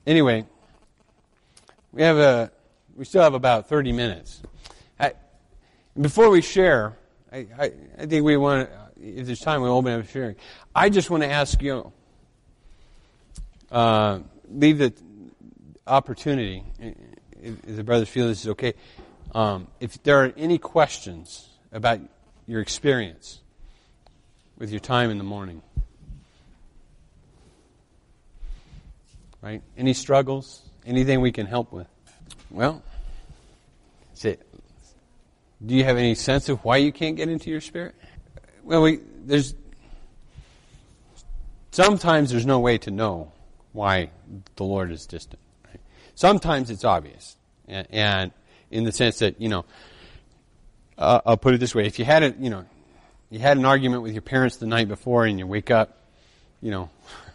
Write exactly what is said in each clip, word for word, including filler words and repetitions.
anyway, we have a we still have about thirty minutes. I, before we share, I, I, I think we want to, if there's time, we'll open up sharing. I just want to ask you, uh, leave the opportunity, if, if the brothers feel this is okay, um, if there are any questions about your experience with your time in the morning. Right? Any struggles? Anything we can help with? Well, say, do you have any sense of why you can't get into your spirit? Well, we, there's sometimes there's no way to know why the Lord is distant. Right? Sometimes it's obvious, and, and in the sense that, you know, uh, I'll put it this way: if you had a, you know, you had an argument with your parents the night before, and you wake up, you know,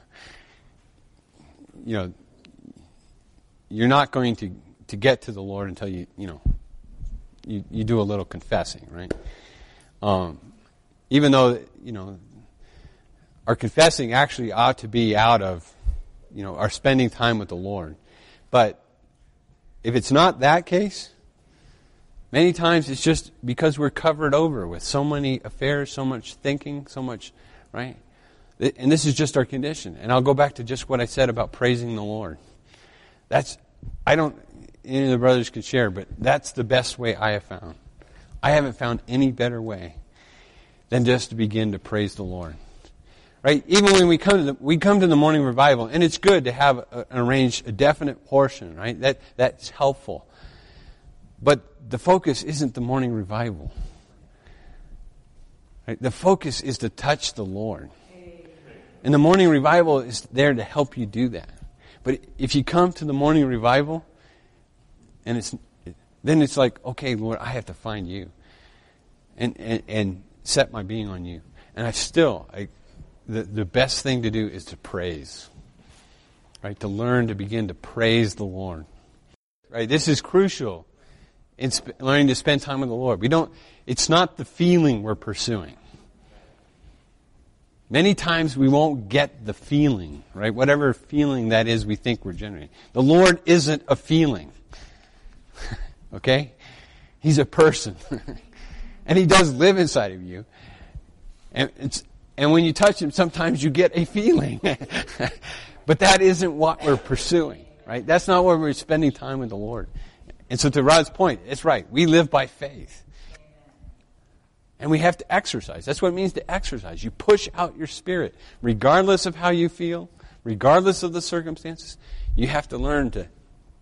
you know, you're not going to, to get to the Lord until you, you know, you, you do a little confessing, right? Um, even though, you know, our confessing actually ought to be out of, you know, our spending time with the Lord. But if it's not that case, many times it's just because we're covered over with so many affairs, so much thinking, so much, right? And this is just our condition. And I'll go back to just what I said about praising the Lord. That's, I don't, any of the brothers can share, but that's the best way I have found. I haven't found any better way than just to begin to praise the Lord. Right? Even when we come to the, we come to the morning revival, and it's good to have a, arranged a definite portion, right? That, that's helpful. But the focus isn't the morning revival. Right? The focus is to touch the Lord. And the morning revival is there to help you do that. But if you come to the morning revival, and it's then it's like, okay, Lord, I have to find you, and and, and set my being on you. And I still, I, the the best thing to do is to praise, right? To learn to begin to praise the Lord, right? This is crucial in sp- learning to spend time with the Lord. We don't. It's not the feeling we're pursuing. Many times we won't get the feeling, right? Whatever feeling that is we think we're generating. The Lord isn't a feeling. Okay? He's a person. And He does live inside of you. And it's, and when you touch Him, sometimes you get a feeling. But that isn't what we're pursuing, right? That's not where we're spending time with the Lord. And so to Rod's point, it's right. We live by faith. And we have to exercise. That's what it means to exercise. You push out your spirit. Regardless of how you feel, regardless of the circumstances, you have to learn to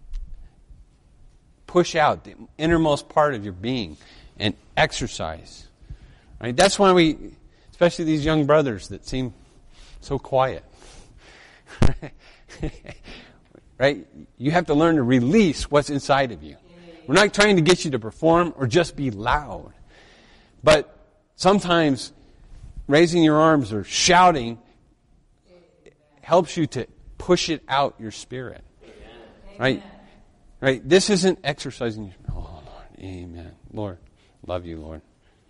push out the innermost part of your being and exercise. Right? That's why we, especially these young brothers that seem so quiet. Right? You have to learn to release what's inside of you. We're not trying to get you to perform or just be loud. But sometimes raising your arms or shouting helps you to push it out your spirit. Right? Right? This isn't exercising your spirit. Oh, Lord. Amen. Lord, love you, Lord.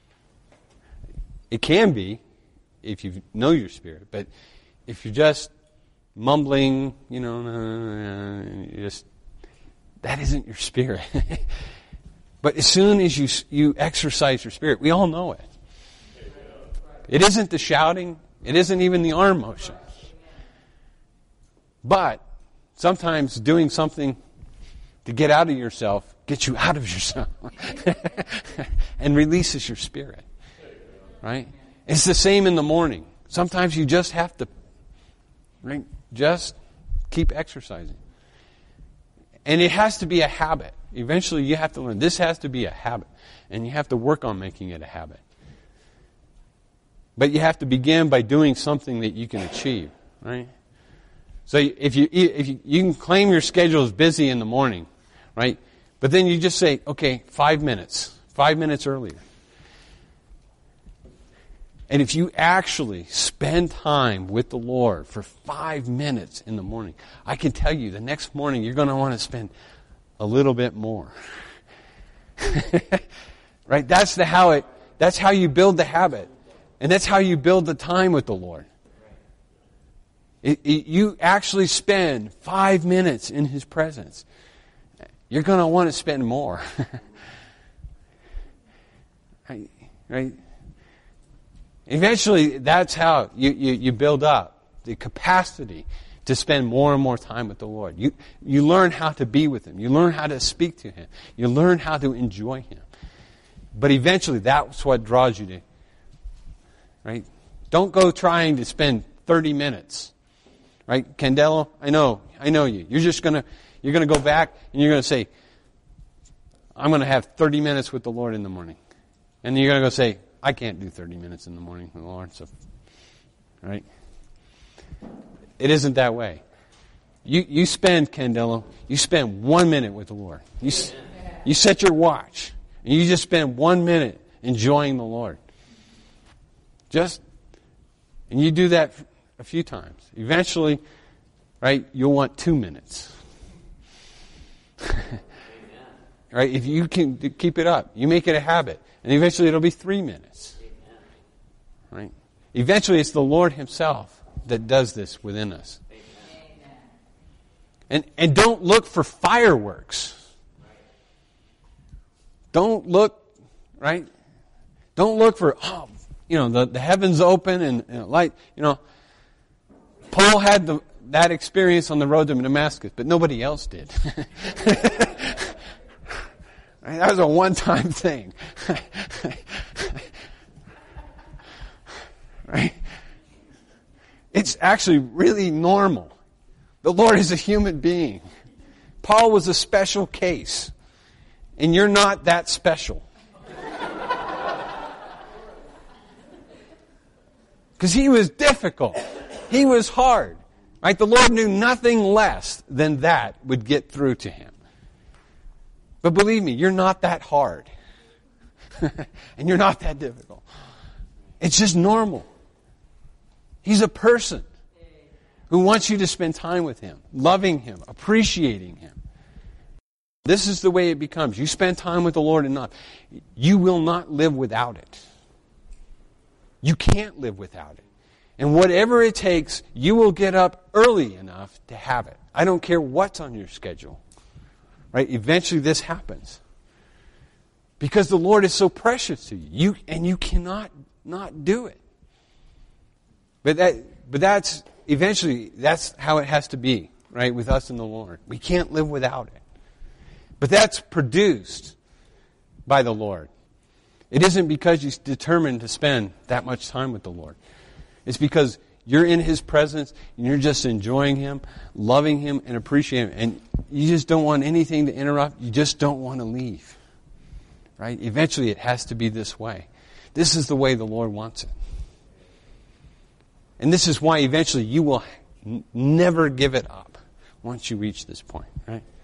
It can be if you know your spirit. But if you're just mumbling, you know, you just that isn't your spirit. But as soon as you you exercise your spirit, we all know it. It isn't the shouting. It isn't even the arm motions. But sometimes doing something to get out of yourself gets you out of yourself and releases your spirit. Right? It's the same in the morning. Sometimes you just have to, right, just keep exercising. And it has to be a habit. Eventually you have to learn. This has to be a habit. And you have to work on making it a habit. But you have to begin by doing something that you can achieve. Right? So if you if you, you can claim your schedule is busy in the morning, right? But then you just say, okay, five minutes. Five minutes earlier. And if you actually spend time with the Lord for five minutes in the morning, I can tell you the next morning you're going to want to spend a little bit more. Right? That's the how it that's how you build the habit. And that's how you build the time with the Lord. It, it, you actually spend five minutes in His presence, you're going to want to spend more. right? Right? Eventually, that's how you, you, you build up the capacity to spend more and more time with the Lord. You, you learn how to be with Him. You learn how to speak to Him. You learn how to enjoy Him. But eventually, that's what draws you to, right? Don't go trying to spend thirty minutes, right? Candelo, I know, I know you. You're just gonna, you're gonna go back and you're gonna say, I'm gonna have thirty minutes with the Lord in the morning. And you're gonna go say, I can't do thirty minutes in the morning with the Lord, so, right? It isn't that way. You you spend, Candelo, you spend one minute with the Lord. You you set your watch, and you just spend one minute enjoying the Lord. Just, and you do that a few times. Eventually, right, you'll want two minutes. Right? If you can keep it up, you make it a habit, and eventually it'll be three minutes. Right? Eventually, it's the Lord Himself that does this within us. And and don't look for fireworks. Don't look, right? Don't look for, oh, you know, the, the heavens open and, and light. You know, Paul had the, that experience on the road to Damascus, but nobody else did. Right? That was a one-time thing. Right? It's actually really normal. The Lord is a human being. Paul was a special case. And you're not that special. Because he was difficult. He was hard. Right? The Lord knew nothing less than that would get through to him. But believe me, you're not that hard. And you're not that difficult. It's just normal. He's a person who wants you to spend time with Him, loving Him, appreciating Him. This is the way it becomes. You spend time with the Lord enough, you will not live without it. You can't live without it. And whatever it takes, you will get up early enough to have it. I don't care what's on your schedule. Right? Eventually this happens. Because the Lord is so precious to you. You and you cannot not do it. But that but that's eventually that's how it has to be, right, with us and the Lord. We can't live without it. But that's produced by the Lord. It isn't because you're determined to spend that much time with the Lord. It's because you're in His presence and you're just enjoying Him, loving Him, and appreciating Him. And you just don't want anything to interrupt. You just don't want to leave. Right? Eventually it has to be this way. This is the way the Lord wants it. And this is why eventually you will n- never give it up once you reach this point. Right?